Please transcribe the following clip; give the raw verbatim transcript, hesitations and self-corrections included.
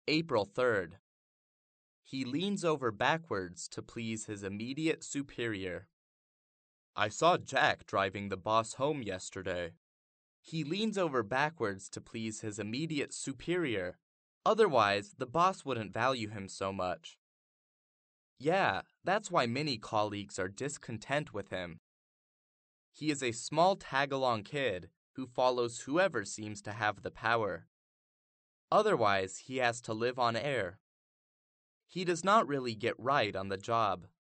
April third. He leans over backwards to please his immediate superior. I saw Jack driving the boss home yesterday. He leans over backwards to please his immediate superior. Otherwise, the boss wouldn't value him so much. Yeah, that's why many colleagues are discontent with him. He is a small tag-along kid who follows whoever seems to have the power. Otherwise, he has to live on air. He does not really get right on the job.